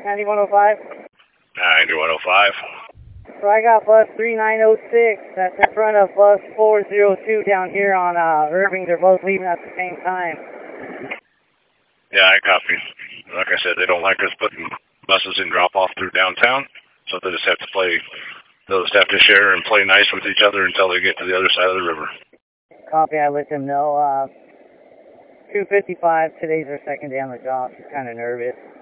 9105? 9105. So I got bus 3906. That's in front of bus 402 down here on Irving. They're both leaving at the same time. Yeah, I copy. Like I said, they don't like us putting buses in drop-off through downtown, so they just have to play, they'll just have to share and play nice with each other until they get to the other side of the river. Copy, I let them know. 255, today's our second day on the job. She's kind of nervous.